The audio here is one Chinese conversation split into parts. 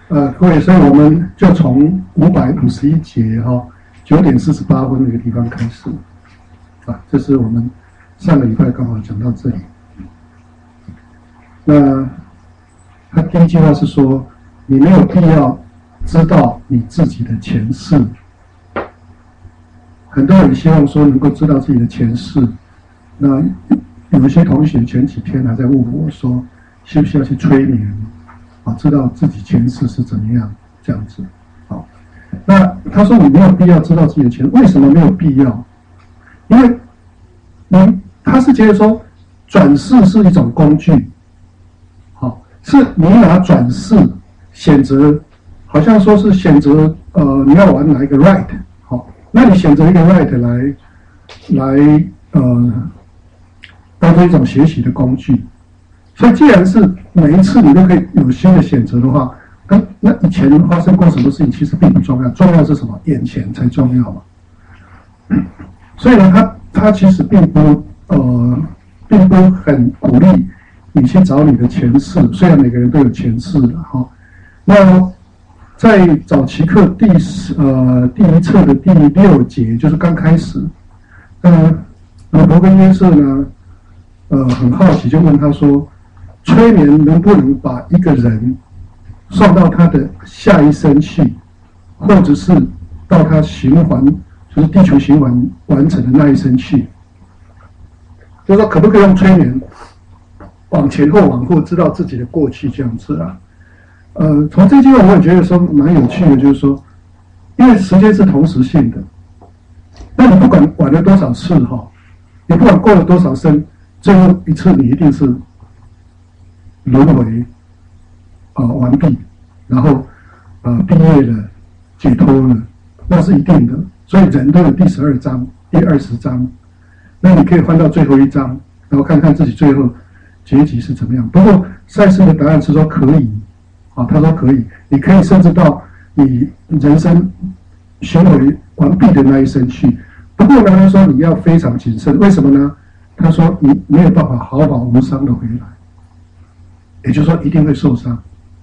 各位，所以我们就从551节9点48分那个地方开始这是我们上个礼拜刚好讲到这里。那他第一句话是说，你没有必要知道你自己的前世。很多人希望说能够知道自己的前世。那有一些同学前几天还在问我说，需不需要去催眠知道自己前世是怎么样这样子。那他说你没有必要知道自己的前世，为什么没有必要？因为他是觉得说转世是一种工具，是你拿转世选择，好像说是选择你要玩哪一个 right， 那你选择一个 right 来当做一种学习的工具。所以既然是每一次你都可以有新的选择的话，那以前发生过什么事情其实并不重要，重要是什么？眼前才重要嘛。所以呢，他其实并不很鼓励你去找你的前世，虽然每个人都有前世的那在早期课第一册的第6节，就是刚开始，老婆跟约瑟呢，很好奇，就问他说，催眠能不能把一个人送到他的下一生去，或者是到他循环，就是地球循环完成的那一生去？就是说，可不可以用催眠往前或往后知道自己的过去这样子啊？从这句话我也觉得说蛮有趣的，就是说，因为时间是同时性的，那你不管玩了多少次你不管过了多少生，最后一次你一定是轮回完毕，然后毕业了，解脱了，那是一定的。所以人都有第12章、第20章，那你可以翻到最后一章，然后看看自己最后结局是怎么样。不过赛斯的答案是说可以，他说可以，你可以甚至到你人生巡回完毕的那一生去。不过呢，他说你要非常谨慎，为什么呢？他说你没有办法毫发无伤的回来，也就是说一定会受伤。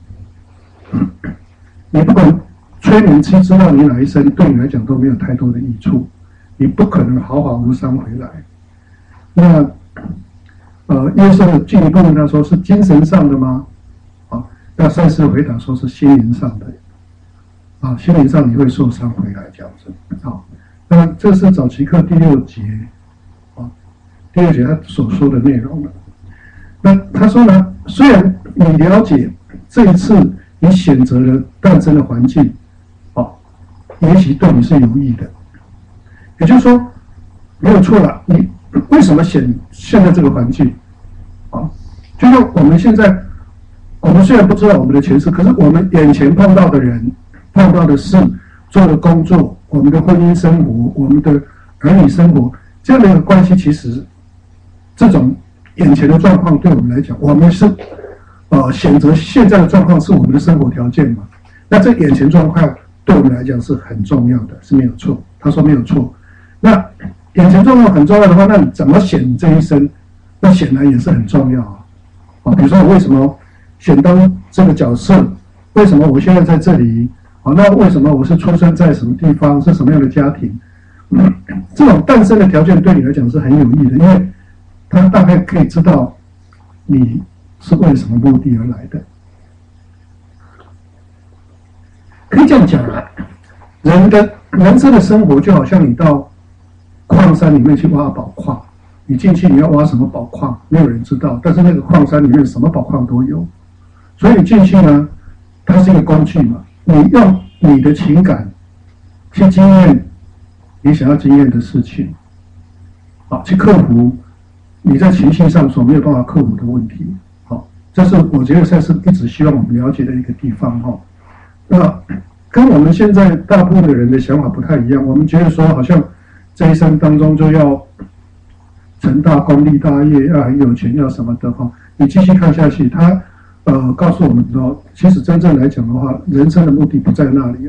你不管催眠师知道你哪一生，对你来讲都没有太多的益处，你不可能毫发无伤回来。那约瑟进一步问他说，是精神上的吗？那赛斯回答说是心灵上的，心灵上你会受伤回来这样子。那这是早期课第6节，第6节他所说的内容了。那他说呢，虽然你了解这一次你选择了诞生的环境，也许对你是有益的，也就是说没有错了。你为什么选现在这个环境？就是我们现在，我们虽然不知道我们的前世，可是我们眼前碰到的人、碰到的事、做的工作、我们的婚姻生活、我们的儿女生活，这样的一个关系，其实这种眼前的状况对我们来讲，我们是选择现在的状况是我们的生活条件嘛？那这眼前状况对我们来讲是很重要的，是没有错。他说没有错。那眼前状况很重要的话，那你怎么选这一生？那显然也是很重要比如说我为什么选当这个角色？为什么我现在在这里？那为什么我是出生在什么地方？是什么样的家庭？这种诞生的条件对你来讲是很有益的，因为他大概可以知道你是为什么目的而来的。可以这样讲人的人生的生活就好像你到矿山里面去挖宝矿，你进去你要挖什么宝矿，没有人知道，但是那个矿山里面什么宝矿都有，所以你进去呢，它是一个工具嘛，你用你的情感去经验你想要经验的事情，去克服你在情绪上所没有办法克服的问题。这是我觉得赛斯一直希望我们了解的一个地方。那跟我们现在大部分的人的想法不太一样，我们觉得说好像这一生当中就要成大功立大业，要很有钱，要什么的你继续看下去，他告诉我们说，其实真正来讲的话，人生的目的不在那里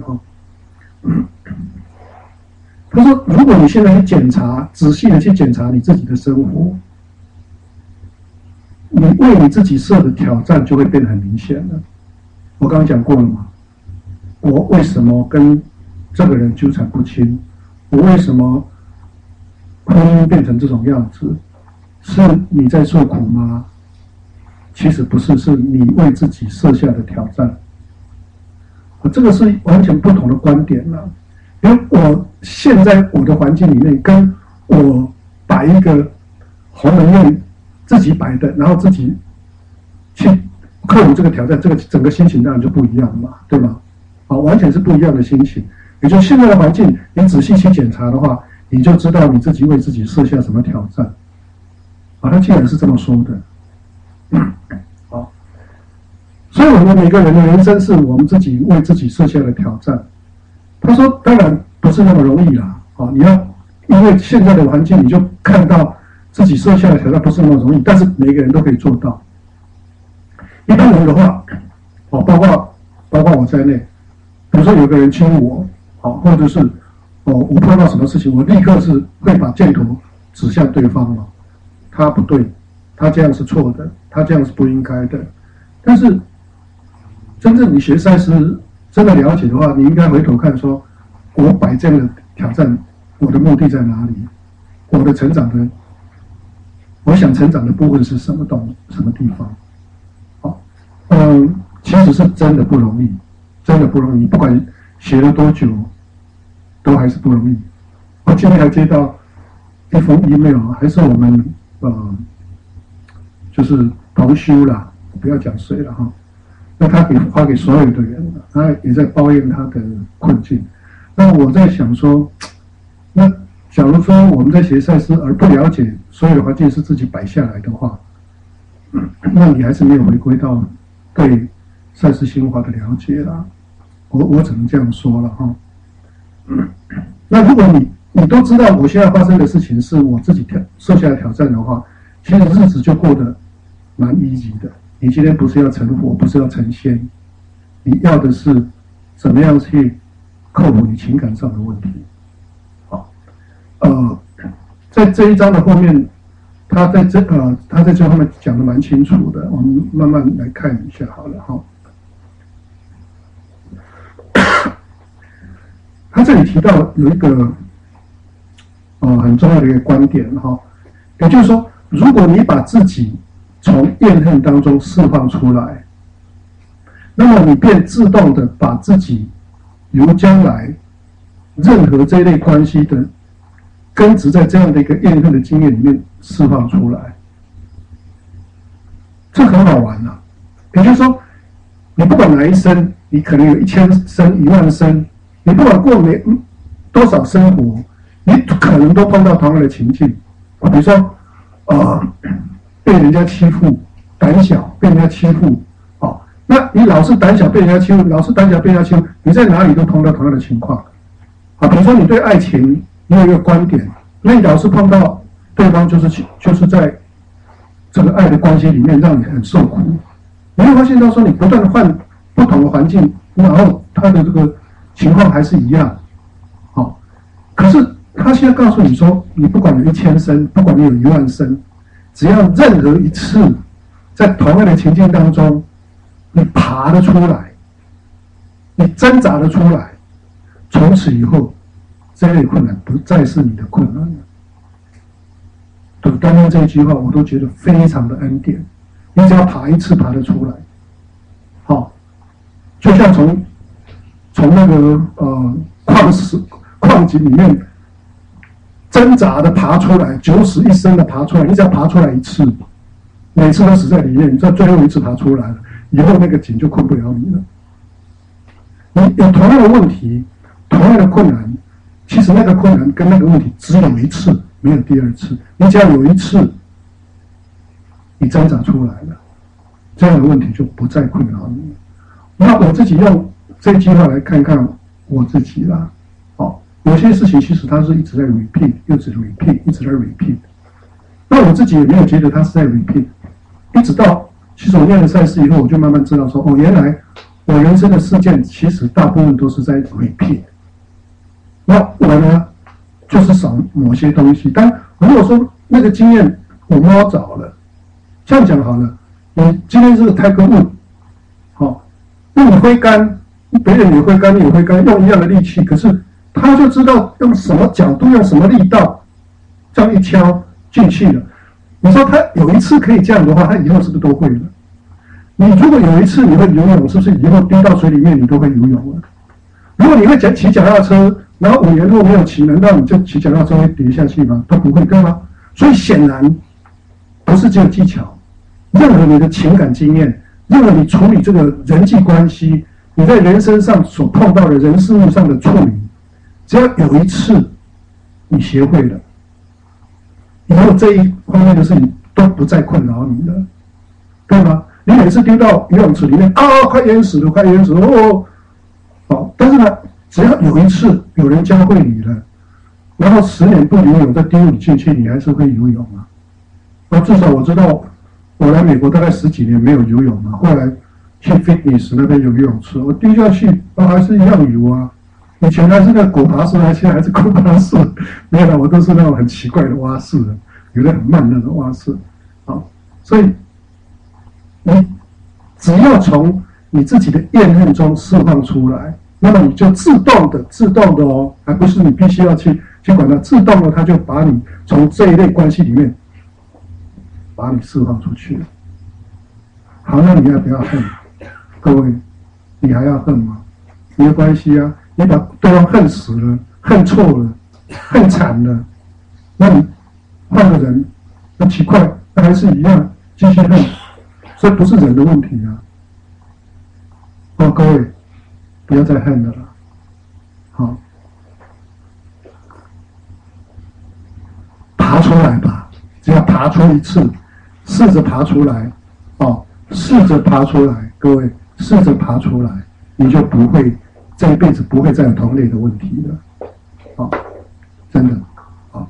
他说，如果你现在去检查，仔细的去检查你自己的生活，你为你自己设的挑战就会变得很明显了。我刚刚讲过了嘛， 我为什么跟这个人纠缠不清？我为什么婚姻变成这种样子？是你在受苦吗？其实不是，是你为自己设下的挑战。这个是完全不同的观点了。因为我现在我的环境里面，跟我摆一个鸿门宴自己摆的，然后自己去克服这个挑战，这个整个心情当然就不一样了嘛，对吧？完全是不一样的心情。也就是现在的环境，你仔细去检查的话，你就知道你自己为自己设下什么挑战。他既然是这么说的，所以我们每个人的人生是我们自己为自己设下的挑战。他说，当然不是那么容易啦。你要因为现在的环境，你就看到自己设下的挑战不是那么容易，但是每个人都可以做到。一般人的话，包括我在内，比如说有个人欺负我，或者是我碰到什么事情，我立刻是会把箭头指向对方了。他不对，他这样是错的，他这样是不应该的。但是真正你学赛斯真的了解的话，你应该回头看说，我摆这样的挑战，我的目的在哪里？我的成长的，我想成长的部分是什么地方？其实是真的不容易，真的不容易。不管学了多久，都还是不容易。我今天还接到一封 email， 还是我们就是同修啦，不要讲谁了哈。那他发给所有的人了，他也在抱怨他的困境。那我在想说，那假如说我们在学赛斯而不了解所有的环境是自己摆下来的话，那你还是没有回归到对赛斯心法的了解啦。我只能这样说了哈。那如果你都知道我现在发生的事情是我自己设下的挑战的话，其实日子就过得蛮 easy 的。你今天不是要成佛，不是要成仙，你要的是怎么样去克服你情感上的问题。在这一章的后面，他在这后面讲的蛮清楚的，我们慢慢来看一下好了哈。他这里提到有一个很重要的一个观点哈，也就是说，如果你把自己从怨恨当中释放出来，那么你便自动的把自己由将来任何这一类关系的根植在这样的一个怨恨的经验里面释放出来，这很好玩啊。也就是说，你不管哪一生，你可能有1000生、10000生，你不管过多少生活，你可能都碰到同样的情境。比如说，被人家欺负，胆小被人家欺负，那你老是胆小被人家欺负，老是胆小被人家欺负，你在哪里都碰到同样的情况。比如说你对爱情你有一个观点，那你老是碰到对方就是在这个爱的关系里面让你很受苦，你会发现到说你不断的换不同的环境，然后他的这个情况还是一样，可是他现在告诉你说，你不管有1000生，不管你有10000生，只要任何一次在同样的情境当中，你爬得出来，你挣扎得出来，从此以后这类困难不再是你的困难了。对，刚刚这一句话我都觉得非常的恩典。你只要爬一次爬得出来，就像从那个矿井里面挣扎的爬出来，9死1生的爬出来，你只要爬出来一次，每次都死在里面，你在最后一次爬出来了，以后那个井就困不了你了。你有同样的问题，同样的困难，其实那个困难跟那个问题只有一次，没有第二次。你只要有一次，你挣扎出来了，这样的问题就不再困扰你了。那我自己用这句话来看看我自己啦。有些事情其实它是一直在 repeat， 一直 repeat， 一直在 repeat。那我自己也没有觉得它是在 repeat， 一直到其实我念了赛事以后，我就慢慢知道说，原来我人生的事件其实大部分都是在 repeat。那我呢，就是少某些东西。但如果说那个经验我摸着了，这样讲好了，你今天是个Tiger Woods，你挥杆别人也会干，你也会干，用一样的力气，可是他就知道用什么角度，用什么力道，这样一敲进去了。你说他有一次可以这样的话，他以后是不是都会了？你如果有一次你会游泳，是不是以后丢到水里面你都会游泳了？如果你会骑脚踏车，然后5年后没有骑，难道你就骑脚踏车会跌下去吗？都不会，对吗？所以显然不是只有技巧，任何你的情感经验，任何你处理这个人际关系，你在人生上所碰到的人事物上的处理，只要有一次你学会了，以后这一方面的事情都不再困扰你了，对吗？你每次丢到游泳池里面啊，快淹死了，快淹死了哦！好，但是呢，只要有一次有人教会你了，然后10年不游泳再丢你进去，你还是会游泳啊。那至少我知道，我来美国大概10几年没有游泳了，后来去 fitness 那边有游泳池，我丢下去还是一样游啊。以前还是那狗爬式，现在还是狗爬式，没有了，我都是那种很奇怪的蛙式的，有的很慢的蛙式。好，所以你只要从你自己的厌恨中释放出来，那么你就自动的哦，而不是你必须要去管它，自动的它就把你从这一类关系里面把你释放出去了。好，那你要不要恨？各位，你还要恨吗？没有关系啊，你把对方恨死了，恨错了，恨惨了，那你换个人，那奇怪，那还是一样继续恨，所以不是人的问题啊。哦，各位，不要再恨了啦。好，爬出来吧，只要爬出一次，试着爬出来，哦，试着爬出来，各位，试着爬出来，你就不会这一辈子不会再有同类的问题了。哦，真的，哦。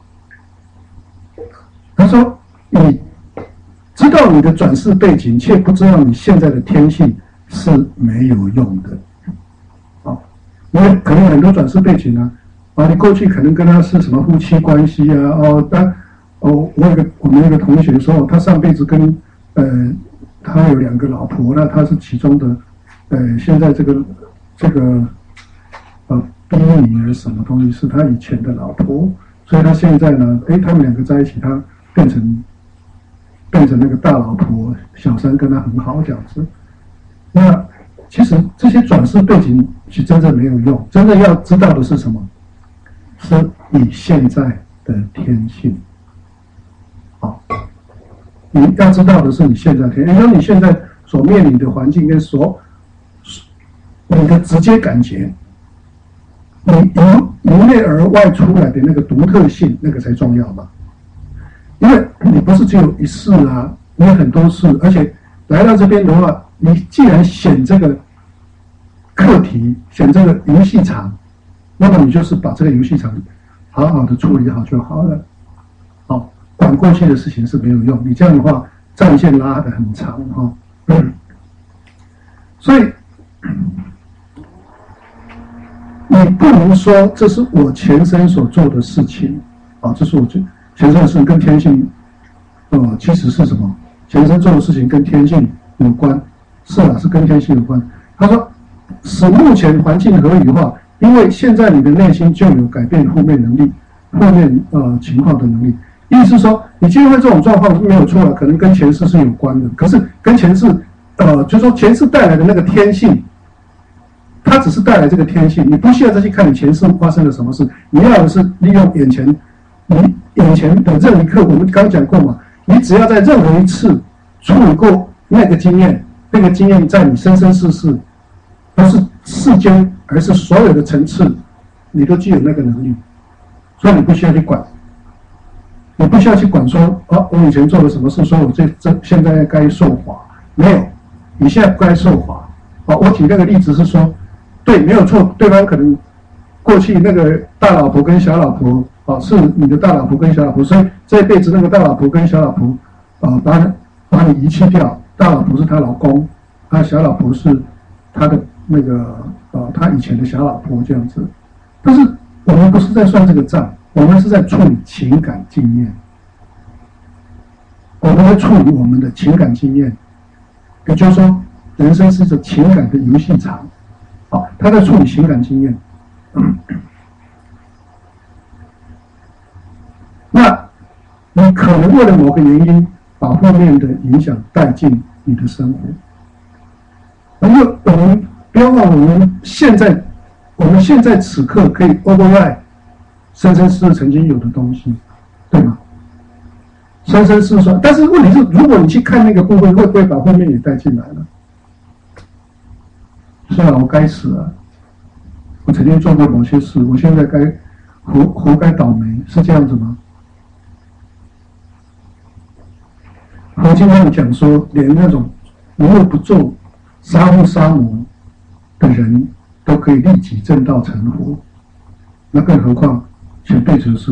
他说，你知道你的转世背景，却不知道你现在的天性是没有用的。因为可能很多转世背景啊，你过去可能跟他是什么夫妻关系啊，我们有个同学说，他上辈子跟他有2个老婆，那他是其中的现在这个第一女儿什么东西是他以前的老婆，所以他现在呢，他们2个在一起，他变成那个大老婆，小三跟他很好这样子。那其实这些转世背景是真正没有用，真正要知道的是什么？是你现在的天性。好，你要知道的是你现在的天性，因为你现在所面临的环境跟你的直接感觉，你由内而外出来的那个独特性，那个才重要嘛。因为你不是只有一世啊，你有很多世，而且来到这边的话，你既然选这个课题，选这个游戏场，那么你就是把这个游戏场好好的处理好就好了。好，管过去的事情是没有用，你这样的话战线拉得很长哈。所以你不能说这是我前生所做的事情啊，这是我前生的事情跟天性，其实是什么？前生做的事情跟天性有关，是跟天性有关。他说，使目前环境合理化，因为现在你的内心就有改变负面能力、负面情况的能力。意思是说，你今天会这种状况没有错了，可能跟前世是有关的。可是跟前世，就是说前世带来的那个天性，它只是带来这个天性，你不需要再去看你前世发生了什么事，你要的是利用眼前的任何一刻，我们刚讲过嘛，你只要在任何一次处理过那个经验，那个经验在你生生世世，不是世间，而是所有的层次，你都具有那个能力，所以你不需要去管，你不需要去管说，我以前做了什么事，说我现在该受罚，没有，你现在不该受罚。我举那个例子是说，对，没有错，对方可能过去那个大老婆跟小老婆，是你的大老婆跟小老婆，所以这一辈子那个大老婆跟小老婆，把你遗弃掉，大老婆是她老公，小老婆是她的那个她以前的小老婆这样子。但是我们不是在算这个账，我们是在处理情感经验，我们在处理我们的情感经验，也就是说，人生是一个情感的游戏场。 他在处理情感经验。那你可能为了某个原因，把负面的影响带进你的生活。因为我们不要忘了，我们现在此刻可以 override 生生世世曾经有的东西，对吗？生生世世，但是问题是，如果你去看那个部分，会不会把负面也带进来呢？是啊，我该死啊！我曾经做过某些事，我现在活该倒霉，是这样子吗？我经常讲说，连那种无恶不作、杀父杀母的人都可以立即正道成佛，那更何况前辈子已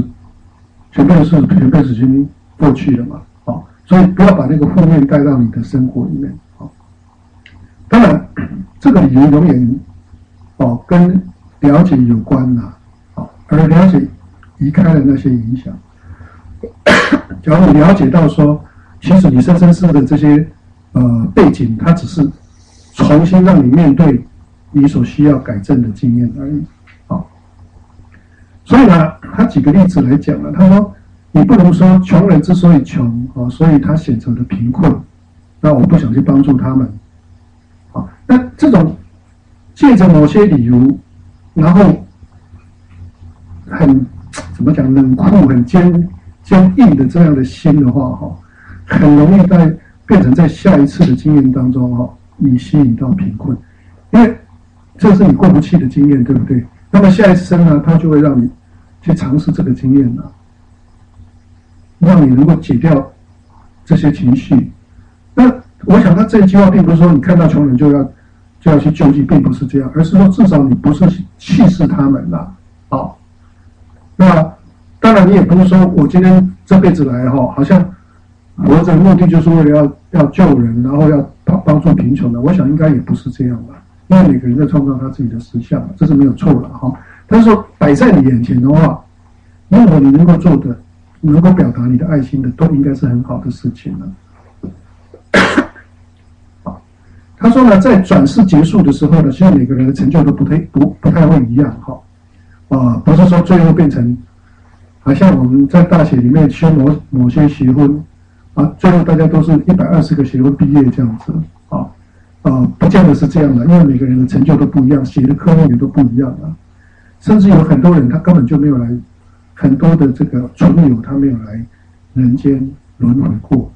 经过去了嘛。好，所以不要把那个负面带到你的生活里面。好，当然这个理由永远跟了解有关呐。好，而了解移开了那些影响。假如你了解到说，其实你生生世的这些背景，它只是重新让你面对你所需要改正的经验而已。好，所以呢，他举个例子来讲了，他说你不能说穷人之所以穷，所以他选择了贫困，那我不想去帮助他们。好，那这种借着某些理由，然后很怎么讲冷酷、很坚硬的这样的心的话，很容易变成在下一次的经验当中，你吸引到贫困，因为这是你过不去的经验，对不对？那么下一次呢，它就会让你去尝试这个经验呢，让你能够解掉这些情绪。那我想他这句话并不是说你看到穷人就要去救济，并不是这样，而是说至少你不是气视他们啦。好，那当然你也不是说我今天这辈子来好像活着的目的就是为了要救人，然后要帮助贫穷的。我想应该也不是这样吧，因为每个人在创造他自己的实相，这是没有错的哈。但是说摆在你眼前的话，如果你能够做的、能够表达你的爱心的，都应该是很好的事情了。他说呢，在转世结束的时候呢，其实每个人的成就都不太会一样哈。不是说最后变成，好像我们在大学里面修某些学分最后大家都是120个学分毕业这样子不见得是这样的，因为每个人的成就都不一样，写的科目也都不一样甚至有很多人他根本就没有来，很多的这个存有他没有来人间轮回过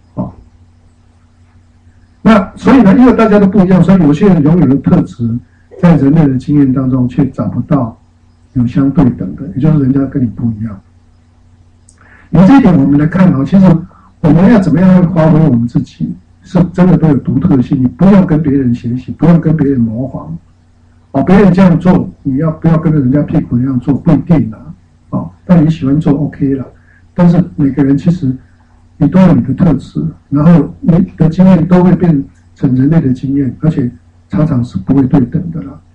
那所以呢，因为大家都不一样，所以有些人拥有的特质，在人类的经验当中却找不到有相对等的，也就是人家跟你不一样。以这一点我们来看其实我们要怎么样发挥我们自己，是真的都有独特性。你不用跟别人学习，不用跟别人模仿别人这样做，你要不要跟着人家屁股那样做不一定但你喜欢做 OK 了。但是每个人其实你都有你的特质，然后你的经验都会变成人类的经验，而且常常是不会对等的了。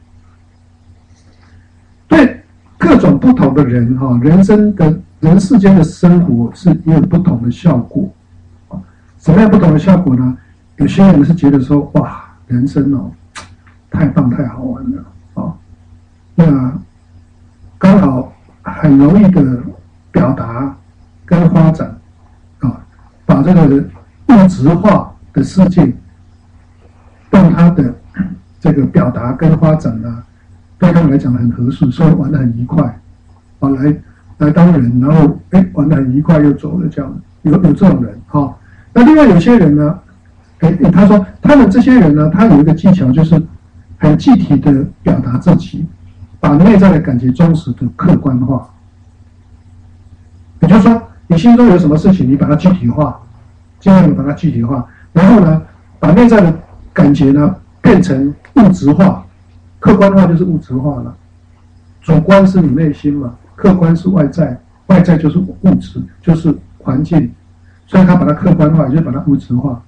对各种不同的人人世间的生活也有不同的效果什么样不同的效果呢？有些人是觉得说，哇，人生太棒太好玩了那刚好很容易的表达跟发展把这个物质化的世界让它的表达跟发展对他们来讲很合适，所以玩得很愉快来当人，然后玩得很愉快又走了，这样有这种人那另外有些人呢他说他们这些人呢，他有一个技巧，就是很具体的表达自己，把内在的感觉忠实的客观化。也就是说你心中有什么事情，你把它具体化，尽量的把它具体化，然后呢把内在的感觉呢变成物质化。客观化就是物质化了，主观是你内心嘛，客观是外在，外在就是物质，就是环境，所以他把它客观化，也就是把它物质化。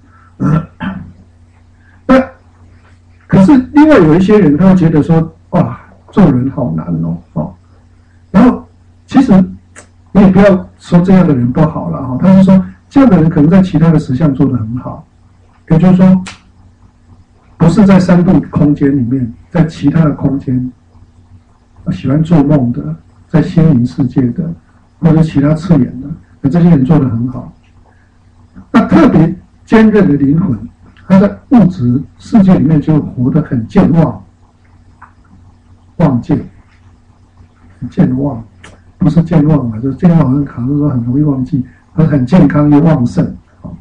那可是另外有一些人，他会觉得说，哇，做人好难然后其实你也不要说这样的人不好了他是说这样的人可能在其他的实相做得很好，也就是说不是在三度空间里面，在其他的空间，喜欢做梦的，在心灵世界的，或者其他次元的，那这些人做得很好。那特别坚韧的灵魂，他在物质世界里面就活得很健忘，忘健，健忘，不是健忘啊，就是健忘，好像卡住说很容易忘记，他很健康又旺盛。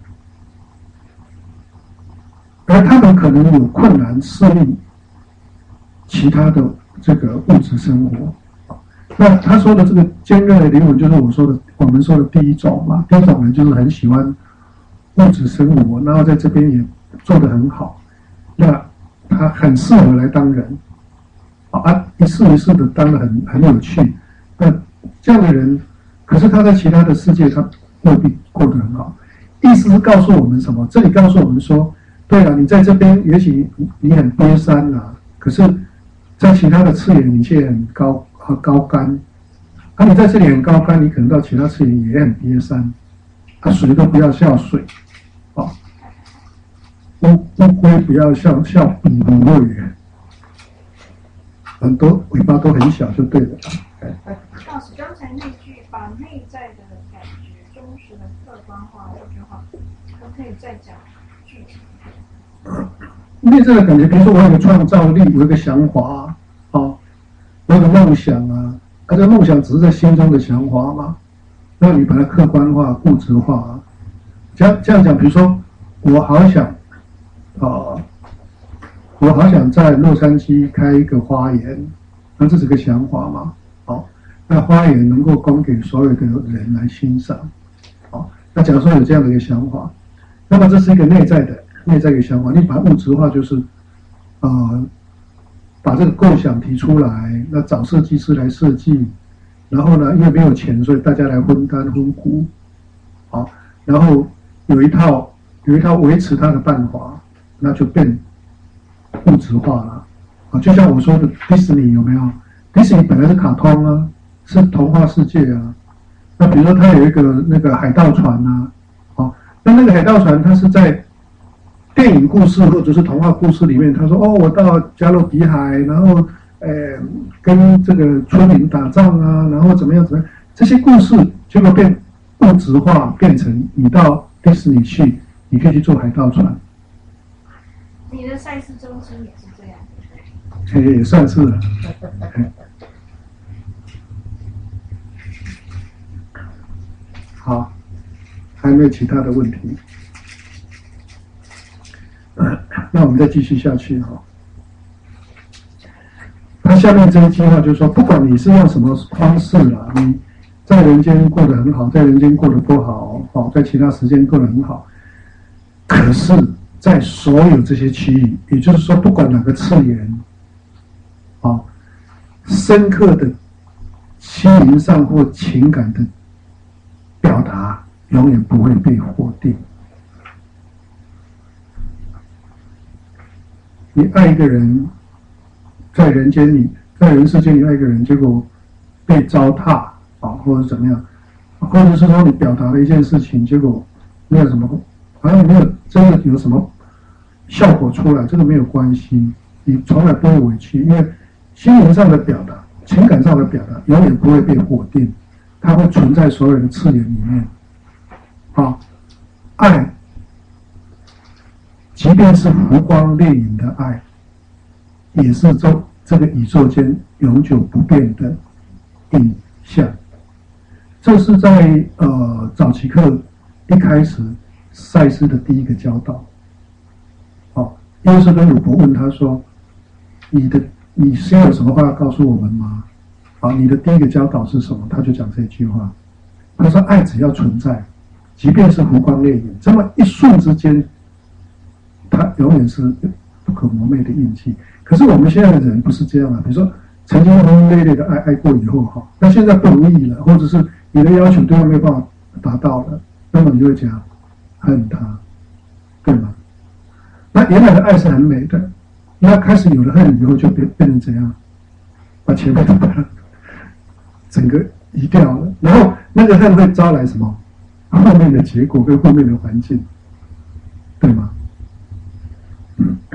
而他们可能有困难适应其他的这个物质生活。那他说的这个坚韧的灵魂，就是我们说的第一种嘛。第一种人就是很喜欢物质生活，然后在这边也做得很好，那他很适合来当人啊，一世一世的当得很有趣。那这样的人，可是他在其他的世界他未必过得很好。意思是告诉我们什么？这里告诉我们说，对了，你在这边也许你很悲伤啊，可是在其他的次元你却很高干。啊，你在这里很高干，你可能到其他次元也很憋伤。啊，水都不要笑水，啊，乌龟不要笑比乌龟，很多尾巴都很小就对了。 老师刚才那句把内在的感觉忠实的客观化这句话，我可以再讲具体。 内在的感觉，比如说我有个创造力，有一个想法，我有个梦想啊，这个梦想只是在心中的想法嘛，那你把它客观化、固执化啊。这样讲，比如说我好想，我好想在洛杉矶开一个花园，那这是个想法嘛，那花园能够供给所有的人来欣赏，那假如说有这样的一个想法，那么这是一个内在的想法，你把它物质化，就是把这个构想提出来，那找设计师来设计，然后呢，因为没有钱，所以大家来分担分股，然后有一套维持它的办法，那就变物质化了，就像我说的迪士尼有没有？迪士尼本来是卡通啊，是童话世界啊，那比如说它有一个那个海盗船啊，那个海盗船它是在电影故事或者是童话故事里面，他说我到加勒比海，然后跟这个村民打仗啊，然后怎么样，这些故事结果变物质化，变成你到迪士尼去，你可以去坐海盗船。 你的赛事中心也是这样， 也算是了。好，还有没有其他的问题？那我们再继续下去哈。他下面这一句话就是说，不管你是用什么方式啦，你在人间过得很好，在人间过得不好，在其他时间过得很好，可是，在所有这些区域，也就是说，不管哪个次元，深刻的心灵上或情感的表达，永远不会被否定。你爱一个人，在人间里，在人世间里爱一个人，结果被糟蹋或者怎么样，或者是说你表达了一件事情，结果没有什么，好像没有真的有什么效果出来，这个没有关系，你从来不会委屈，因为心灵上的表达、情感上的表达永远不会被否定，它会存在所有的次元里面。爱，即便是浮光掠影的爱，也是这个宇宙间永久不变的印象。这是在早期课一开始赛斯的第一个教导。耶稣跟鲁伯问他说：“你先有什么话要告诉我们吗？你的第一个教导是什么？”他就讲这句话，他说：“爱只要存在，即便是浮光掠影，这么一瞬之间，它永远是不可磨灭的印记。可是我们现在的人不是这样啊，比如说曾经轰轰烈烈的爱过以后那现在不容易了，或者是你的要求对他没有办法达到了，那么你就会讲恨他，对吗？那原来的爱是很美的，那开始有了恨以后，就变成怎样？把前面都把它整个移掉了，然后那个恨会招来什么？后面的结果跟后面的环境，对吗？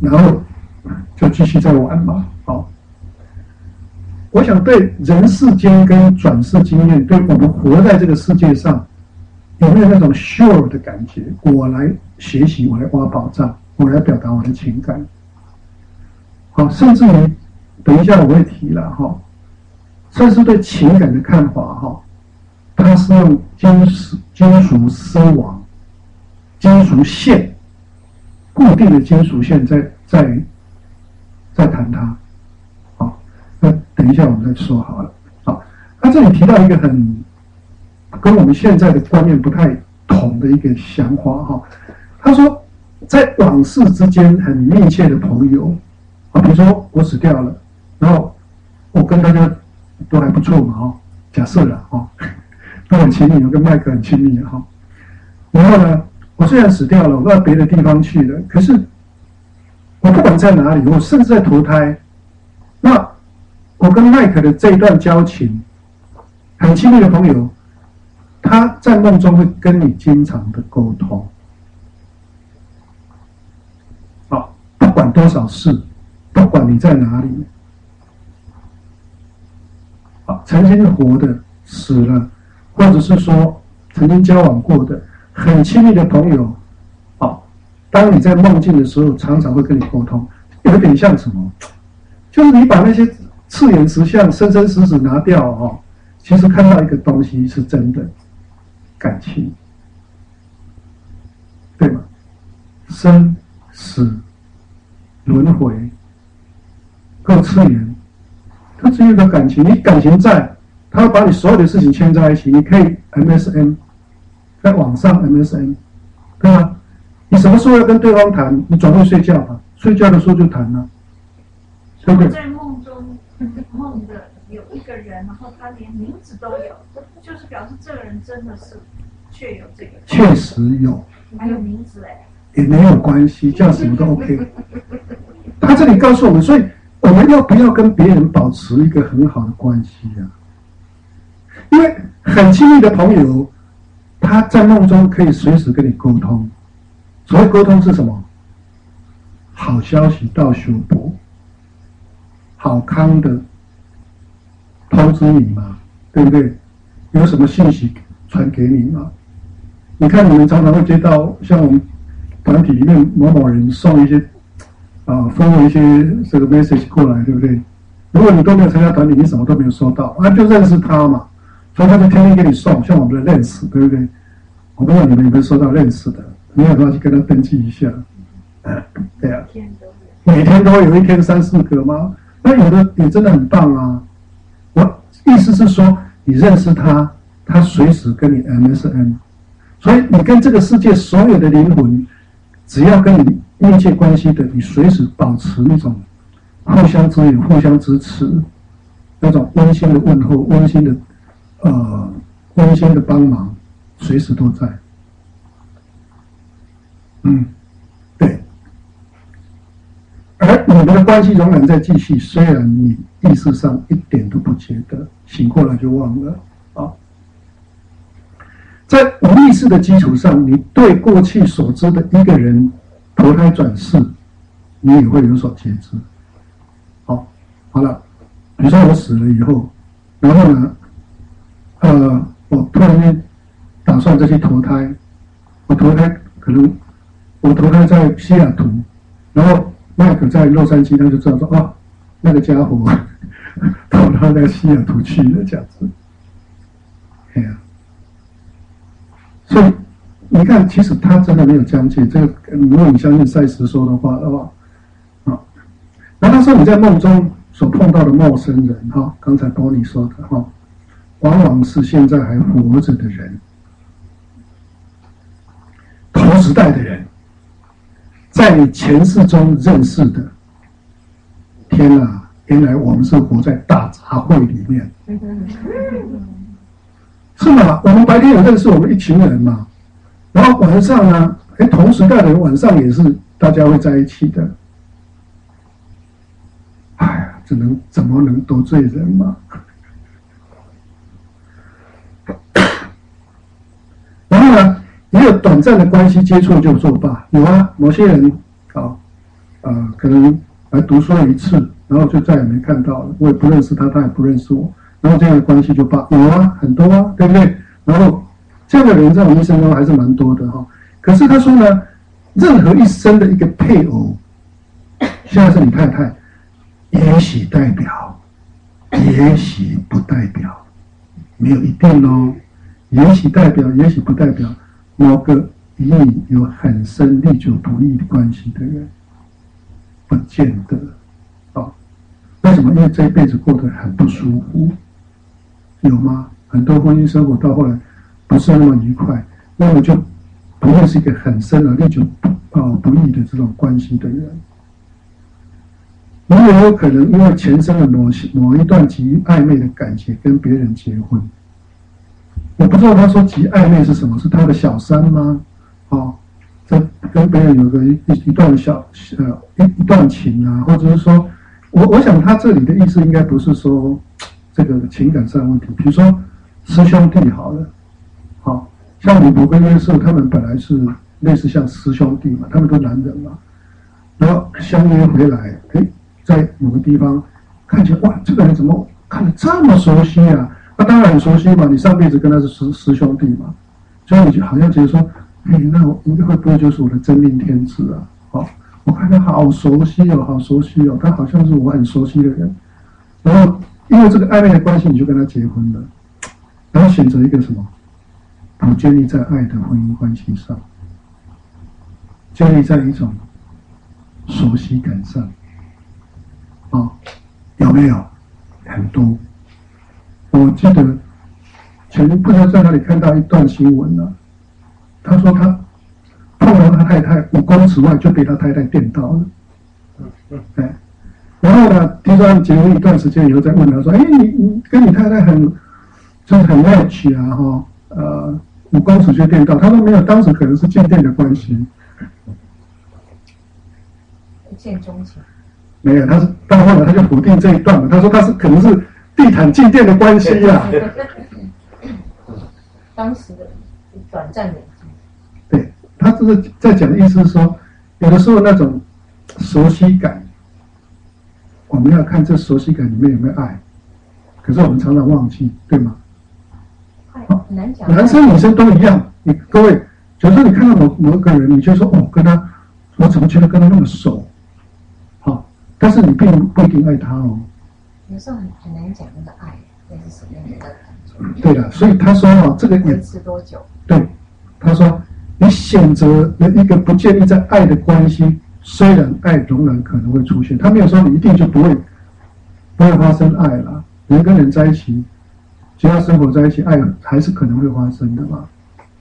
然后就继续再玩嘛。好，我想对人世间跟转世经验，对我们活在这个世界上，有没有那种 sure 的感觉？我来学习，我来挖宝藏，我来表达我的情感。好，甚至于等一下我会提了哈，算是对情感的看法哈，它是用金属丝网、金属线、固定的金属线在谈它。好，那等一下我们再说好了。好，他这里提到一个跟我们现在的观念不太同的一个想法哈，他说在往事之间很密切的朋友。比如说我死掉了，然后我跟大家都还不错嘛，假设了都很亲密，我跟麦克很亲密然后呢，我虽然死掉了，我到别的地方去了，可是我不管在哪里，我甚至在投胎，那我跟麦克的这一段交情，很亲密的朋友，他在梦中会跟你经常的沟通，不管多少事。不管你在哪里，曾经活的、死了，或者是说曾经交往过的很亲密的朋友，当你在梦境的时候，常常会跟你沟通，有点像什么？就是你把那些赤眼石像生生死死拿掉其实看到一个东西是真的感情，对吗？生死轮回。各次元，它只有一个感情，你感情在，它会把你所有的事情牵在一起。你可以 MSN， 在网上 MSN， 对吧？你什么时候要跟对方谈？你总会睡觉吧？睡觉的时候就谈了，对不对？ 在梦中梦的有一个人，然后他连名字都有，就是表示这个人真的是确有这个。 确实有， 还有名字也没有关系，叫什么都 OK。他这里告诉我们，所以。我们要不要跟别人保持一个很好的关系啊？因为很亲密的朋友，他在梦中可以随时跟你沟通。所谓沟通是什么？好消息到手博，好康的通知你嘛，对不对？有什么信息传给你嘛？你看你们常常会接到像我们团体里面某某人送一些。封了一些这个 message 过来，对不对？如果你都没有参加团体，你什么都没有收到，就认识他嘛，所以他就天天给你送，像我们的认识，对不对？我不知道你们有没有收到认识的，你有没有去跟他登记一下？对啊，每天都有，一天3、4个吗？那有的也真的很棒啊。我意思是说，你认识他，他随时跟你 MSN， 所以你跟这个世界所有的灵魂，只要跟你密切关系的，你随时保持那种互相支援、互相支持，那种温馨的问候、温馨的帮忙，随时都在。对。而你们的关系仍然在继续，虽然你意识上一点都不觉得，醒过来就忘了在无意识的基础上，你对过去所知的一个人投胎转世，你也会有所觉知。好了，比如说我死了以后，然后呢，我突然间打算再去投胎，我投胎在西雅图，然后麦克在洛杉矶，他就知道说那个家伙投到那个西雅图去了，这样子。所以你看，其实他真的没有疆界。这个，如果你相信赛斯说的话，然后他说你在梦中所碰到的陌生人，刚才多尼说的往往是现在还活着的人，同时代的人，在你前世中认识的。天哪，原来我们是活在大杂烩里面。是吗？我们白天有认识我们一群人嘛，然后晚上呢，同时代的人晚上也是大家会在一起的。怎么能得罪人嘛？然后呢，也有短暂的关系接触就作罢。有啊，某些人可能来读书一次，然后就再也没看到了，我也不认识他，他也不认识我，然后这样的关系就有啊，很多啊，对不对？然后这样的人在我们一生中还是蛮多的哈。可是他说呢，任何一生的一个配偶，现在是你太太，也许代表，也许不代表，没有一定哦。也许代表，也许不代表某个与你有很深历久不易的关系的人，不见得啊。为什么？因为这一辈子过得很不舒服，有吗？很多婚姻生活到后来不是那么愉快，那么就不会是一个很深而历久不易的这种关系的人。你也有可能因为前生的某一段极暧昧的感情跟别人结婚。我不知道他说极暧昧是什么，是他的小三吗？在跟别人有个一段一段情啊，或者是说，我想他这里的意思应该不是说这个情感上的问题，比如说师兄弟好了，像吕伯跟约瑟他们本来是类似像师兄弟嘛，他们都男人嘛，然后相约回来，在某个地方看起来哇，这个人怎么看得这么熟悉啊？那当然很熟悉嘛，你上辈子跟他是师兄弟嘛，所以你就好像觉得说，那我应该会不会就是我的真命天子啊？我看他好熟悉哦，好熟悉哦，他好像是我很熟悉的人。然后因为这个暧昧的关系，你就跟他结婚了，然后选择一个什么？不建立在爱的婚姻关系上，建立在一种熟悉感上，有没有？很多。我记得不知道在哪里看到一段新闻了，他说他碰到他太太5公尺外就被他太太电到了，然后呢，听说他们结婚一段时间以后再问他说，你跟你太太就是很 match 啊，5公尺就电到，他说没有，当时可能是静电的关系， 一见钟情。 没有，他是到后来他就否定这一段了，他说他可能是地毯静电的关系啊。 当时的短暂的。 对，他这是在讲的意思是说，有的时候那种熟悉感，我们要看这熟悉感里面有没有爱，可是我们常常忘记，对吗？ 很难讲。 男生女生都一样，各位，假如说你看到某个人，你就说跟他，我怎么觉得跟他那么熟？但是你并不一定爱他哦。 有时候很难讲那个爱会是什么样的感觉。 对的，所以他说这个也维持多久？对， 他说你选择了一个不建立在爱的关系，虽然爱仍然可能会出现，他没有说你一定就不会发生爱啦。人跟人在一起，只要生活在一起，爱还是可能会发生的嘛。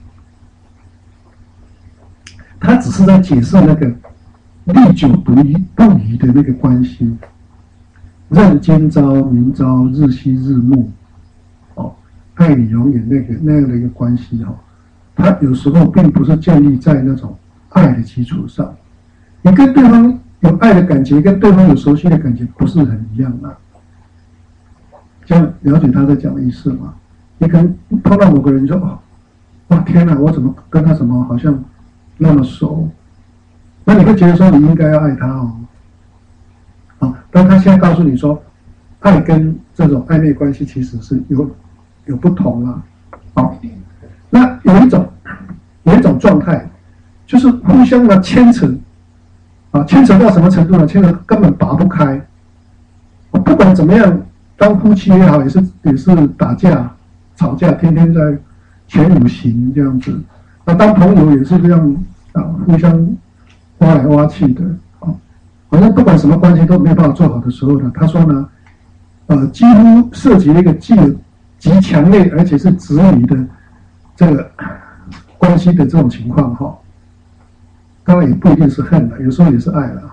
他只是在解释那个历久不移的那个关系，任今朝明朝，日夕日暮，爱你永远那样的一个关系它有时候并不是建立在那种爱的基础上。你跟对方有爱的感觉，跟对方有熟悉的感觉，不是很一样啊。这样了解他在讲的意思吗？你可能碰到某个人，你说哇天哪，我怎么跟他好像那么熟？那你会觉得说你应该要爱他但他现在告诉你说，爱跟这种暧昧关系其实是有不同啦。那有一种状态，就是互相的牵扯牵扯到什么程度呢？牵扯根本拔不开。不管怎么样，当夫妻也好，也是打架、吵架，天天在前5行这样子。那当朋友也是这样互相挖来挖去的好像不管什么关系都没有办法做好的时候呢，他说呢，几乎涉及了一个极强烈而且是执迷的这个关系的这种情况当然也不一定是恨了，有时候也是爱了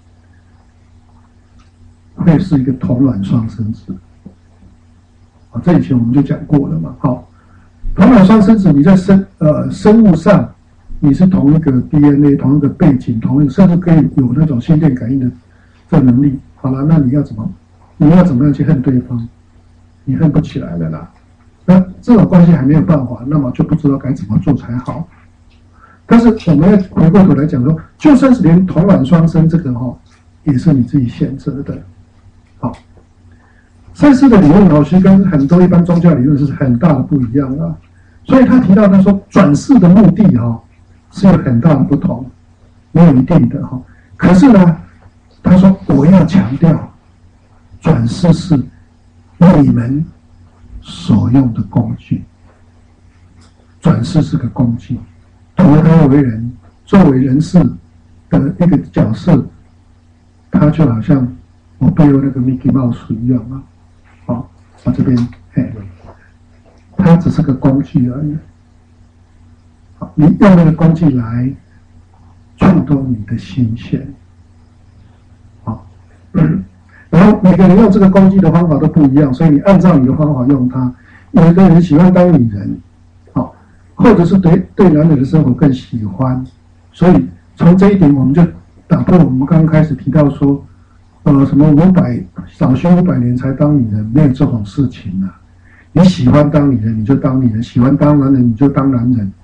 会是一个同卵双生子这以前我们就讲过了嘛同卵双生子，你在生物上你是同一个 DNA， 同一个背景，甚至可以有那种心电感应的这能力。好了，那你要怎么样去恨对方？你恨不起来了啦。那这种关系还没有办法，那么就不知道该怎么做才好。 但是我们要回过头来讲说，就算是连同卵双生这个也是你自己选择的。好，赛斯的理论其实跟很多一般宗教理论是很大的不一样啊。所以他提到他说转世的目的是有很大的不同，没有一定的可是呢，他说我要强调，转世是你们所用的工具，转世是个工具，投胎为人，作为人世的一个角色，他就好像我背后那个 Mickey Mouse 一样啊。好，我这边它只是个工具而已。好，你用那个工具来触动你的心弦。好，然后每个人用这个工具的方法都不一样，所以你按照你的方法用它。有一个人喜欢当女人，好，或者是对男人的生活更喜欢，所以从这一点我们就打破我们刚刚开始提到说，什么少修500年才当女人，没有这种事情啊。你喜欢当女人你就当女人，喜欢当男人你就当男人。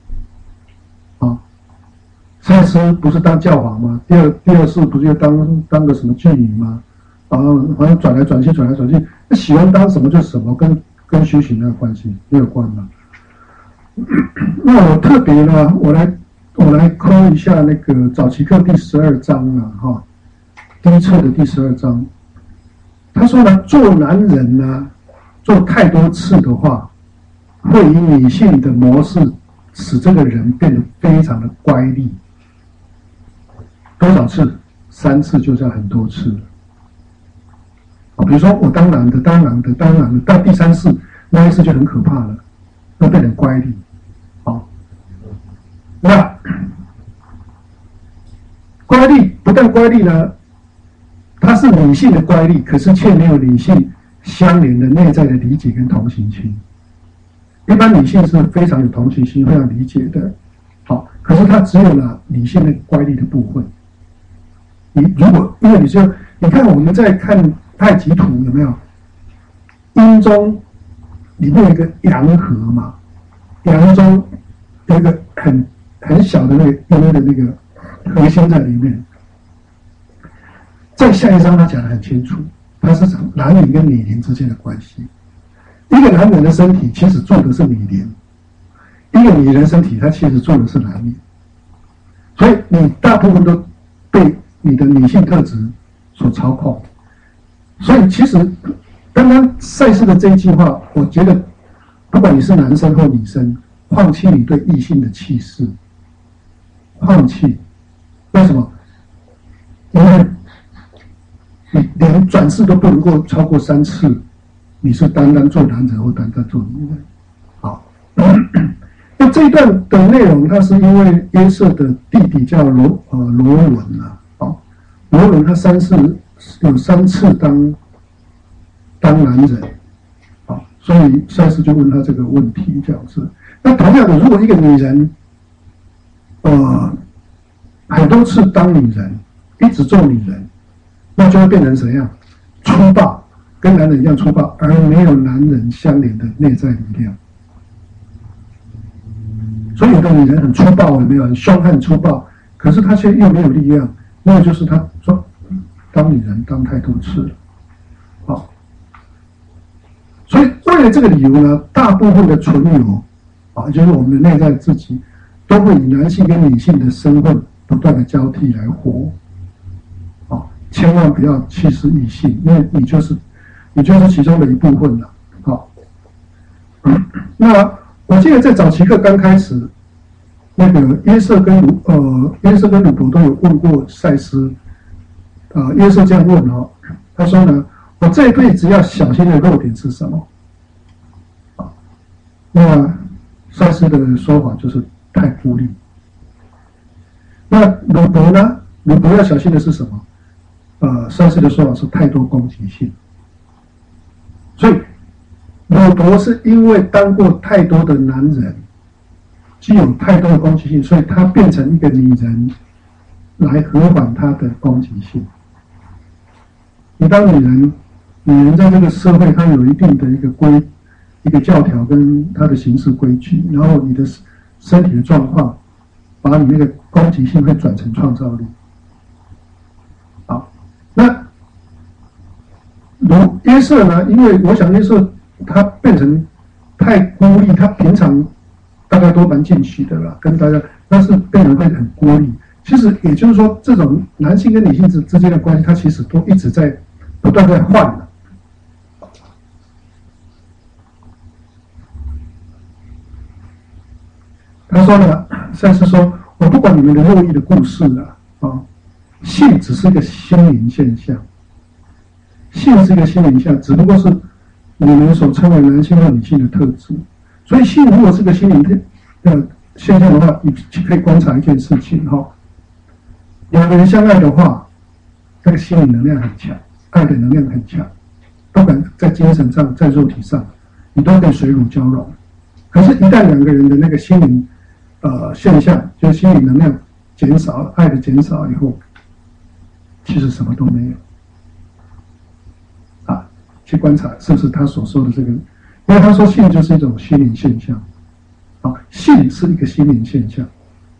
赛斯不是当教皇吗？第二世不是当个什么妓女吗？好像转来转去，那喜欢当什么就什么，跟修行那个关系没有关嘛。那我特别呢，我来抠一下那个早期课第12章啊，第一册的第12章，他说呢，做男人呢，做太多次的话，会以女性的模式使这个人变得非常的乖戾。多少次？3次就叫很多次了。比如说我当男的，到第3次那一次就很可怕了，要变成乖戾。好，那乖戾不但乖戾呢，它是女性的乖戾，可是却没有女性相连的内在的理解跟同情心。一般女性是非常有同情心、非常理解的，好，可是它只有了女性的乖戾的部分。因为你看我们在看太极图有没有？阴中里面有一个阳核嘛，阳中有一个很小的那个阴的那个核心在里面。在下一章他讲得很清楚，它是讲男人跟女人之间的关系。一个男人的身体其实住的是女人，一个女人身体它其实住的是男人，所以你大部分都被你的女性特质所操控。所以其实刚刚赛斯的这一句话，我觉得不管你是男生或女生，放弃你对异性的气势，放弃。为什么？因为你连转世都不能够超过3次，你是单单做男人或单单做女人。好，那这一段的内容，它是因为约瑟的弟弟叫罗伦啊，罗伦他有3次当男人，所以赛斯就问他这个问题这样子。那同样的，如果一个女人，很多次当女人，一直做女人，那就会变成怎样？粗暴，跟男人一样粗暴，而没有男人相连的内在力量。所以有的女人很粗暴，有没有？很凶悍、粗暴，可是她却又没有力量，那个就是她说当女人当太多次了。好，所以为了这个理由呢，大部分的存有就是我们的内在自己，都会以男性跟女性的身份不断的交替来活。千万不要气势异性，因为你就是其中的一部分了。好，那我记得在早期课刚开始，那个约瑟跟鲁伯都有问过赛斯，约瑟这样问他说呢，我这一辈子要小心的弱点是什么？那赛斯的说法就是太孤立。那鲁伯呢？鲁伯要小心的是什么？赛斯的说法是太多攻击性。所以鲁伯是因为当过太多的男人，具有太多的攻击性，所以他变成一个女人来和缓他的攻击性。你当女人在这个社会，它有一定的一个教条跟它的行事规矩，然后你的身体的状况把你那个攻击性会转成创造力。好，那如约瑟呢？因为我想约瑟他变成太孤立，他平常大家都蛮进取的啦，跟大家，但是变成会很孤立。其实也就是说，这种男性跟女性之间的关系，它其实都一直在不断在换的。他说呢，赛斯说，我不管你们的肉意的故事啊，性只是一个心灵现象，性是一个心灵现象，只不过是你们所称为男性或女性的特质。所以性如果是个心灵的现象的话，你可以观察一件事情哈，两个人相爱的话，那个心理能量很强，爱的能量很强，不管在精神上，在肉体上，你都可以水乳交融。可是，一旦两个人的那个心灵现象，就是心理能量减少了，爱的减少以后，其实什么都没有。去观察是不是他所说的这个，因为他说性就是一种心灵现象，性是一个心灵现象。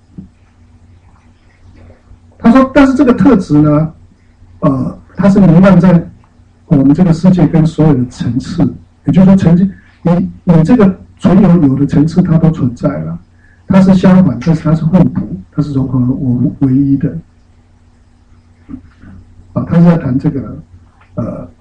他说，但是这个特质呢，它是弥漫在我们这个世界跟所有的层次，也就是说，曾经你这个存有的层次它都存在了，它是相反，但是它是互补，它是融合我唯一的。他是在谈这个